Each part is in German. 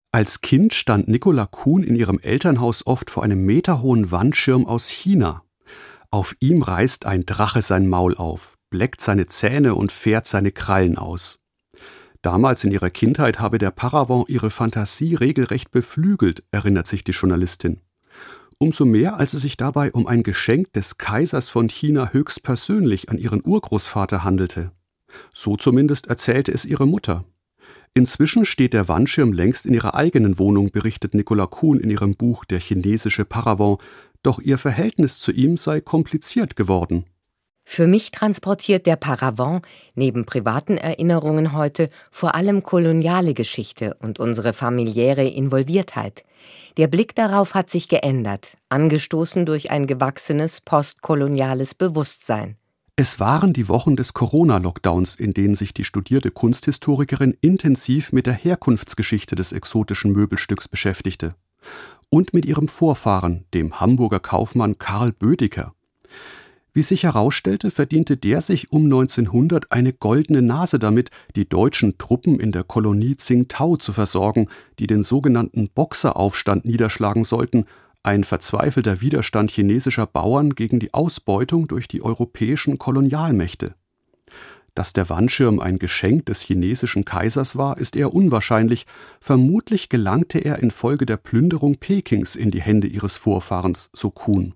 Als Kind stand Nicola Kuhn in ihrem Elternhaus oft vor einem meterhohen Wandschirm aus China. Auf ihm reißt ein Drache sein Maul auf, bleckt seine Zähne und fährt seine Krallen aus. Damals in ihrer Kindheit habe der Paravent ihre Fantasie regelrecht beflügelt, erinnert sich die Journalistin. Umso mehr, als es sich dabei um ein Geschenk des Kaisers von China höchstpersönlich an ihren Urgroßvater handelte. So zumindest erzählte es ihre Mutter. Inzwischen steht der Wandschirm längst in ihrer eigenen Wohnung, berichtet Nicola Kuhn in ihrem Buch Der chinesische Paravent, doch ihr Verhältnis zu ihm sei kompliziert geworden. Für mich transportiert der Paravent neben privaten Erinnerungen heute vor allem koloniale Geschichte und unsere familiäre Involviertheit. Der Blick darauf hat sich geändert, angestoßen durch ein gewachsenes postkoloniales Bewusstsein. Es waren die Wochen des Corona-Lockdowns, in denen sich die studierte Kunsthistorikerin intensiv mit der Herkunftsgeschichte des exotischen Möbelstücks beschäftigte. Und mit ihrem Vorfahren, dem Hamburger Kaufmann Karl Bödecker. Wie sich herausstellte, verdiente der sich um 1900 eine goldene Nase damit, die deutschen Truppen in der Kolonie Tsingtau zu versorgen, die den sogenannten Boxeraufstand niederschlagen sollten, ein verzweifelter Widerstand chinesischer Bauern gegen die Ausbeutung durch die europäischen Kolonialmächte. Dass der Wandschirm ein Geschenk des chinesischen Kaisers war, ist eher unwahrscheinlich. Vermutlich gelangte er infolge der Plünderung Pekings in die Hände ihres Vorfahrens, so Kuhn.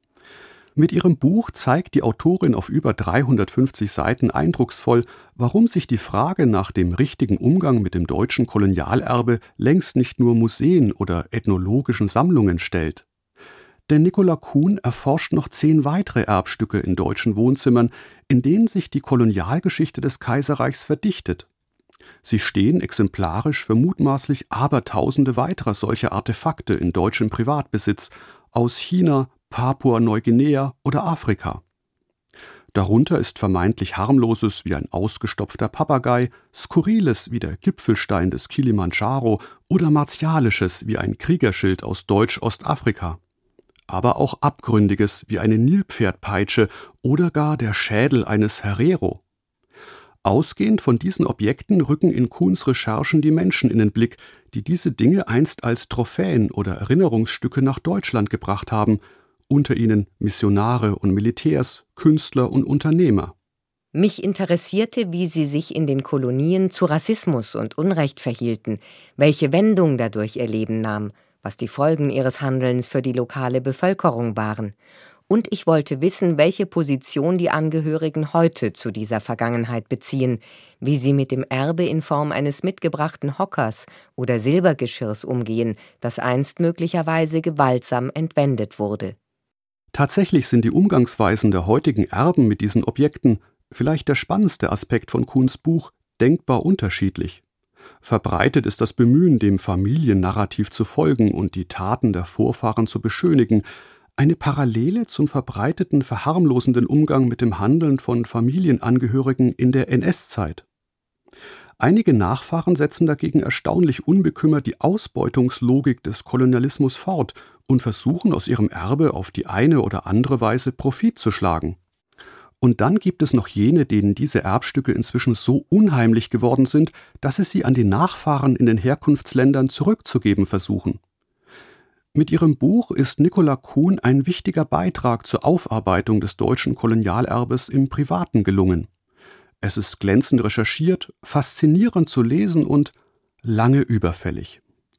Mit ihrem Buch zeigt die Autorin auf über 350 Seiten eindrucksvoll, warum sich die Frage nach dem richtigen Umgang mit dem deutschen Kolonialerbe längst nicht nur Museen oder ethnologischen Sammlungen stellt. Denn Nicola Kuhn erforscht noch 10 weitere Erbstücke in deutschen Wohnzimmern, in denen sich die Kolonialgeschichte des Kaiserreichs verdichtet. Sie stehen exemplarisch für mutmaßlich abertausende weiterer solcher Artefakte in deutschem Privatbesitz aus China, Papua-Neuguinea oder Afrika. Darunter ist vermeintlich harmloses wie ein ausgestopfter Papagei, skurriles wie der Gipfelstein des Kilimandscharo oder martialisches wie ein Kriegerschild aus Deutsch-Ostafrika. Aber auch abgründiges wie eine Nilpferdpeitsche oder gar der Schädel eines Herero. Ausgehend von diesen Objekten rücken in Kuhns Recherchen die Menschen in den Blick, die diese Dinge einst als Trophäen oder Erinnerungsstücke nach Deutschland gebracht haben, unter ihnen Missionare und Militärs, Künstler und Unternehmer. Mich interessierte, wie sie sich in den Kolonien zu Rassismus und Unrecht verhielten, welche Wendung dadurch ihr Leben nahm, was die Folgen ihres Handelns für die lokale Bevölkerung waren. Und ich wollte wissen, welche Position die Angehörigen heute zu dieser Vergangenheit beziehen, wie sie mit dem Erbe in Form eines mitgebrachten Hockers oder Silbergeschirrs umgehen, das einst möglicherweise gewaltsam entwendet wurde. Tatsächlich sind die Umgangsweisen der heutigen Erben mit diesen Objekten, vielleicht der spannendste Aspekt von Kuhns Buch, denkbar unterschiedlich. Verbreitet ist das Bemühen, dem Familiennarrativ zu folgen und die Taten der Vorfahren zu beschönigen, eine Parallele zum verbreiteten verharmlosenden Umgang mit dem Handeln von Familienangehörigen in der NS-Zeit. Einige Nachfahren setzen dagegen erstaunlich unbekümmert die Ausbeutungslogik des Kolonialismus fort und versuchen aus ihrem Erbe auf die eine oder andere Weise Profit zu schlagen. Und dann gibt es noch jene, denen diese Erbstücke inzwischen so unheimlich geworden sind, dass sie sie an die Nachfahren in den Herkunftsländern zurückzugeben versuchen. Mit ihrem Buch ist Nicola Kuhn ein wichtiger Beitrag zur Aufarbeitung des deutschen Kolonialerbes im Privaten gelungen. Es ist glänzend recherchiert, faszinierend zu lesen und lange überfällig.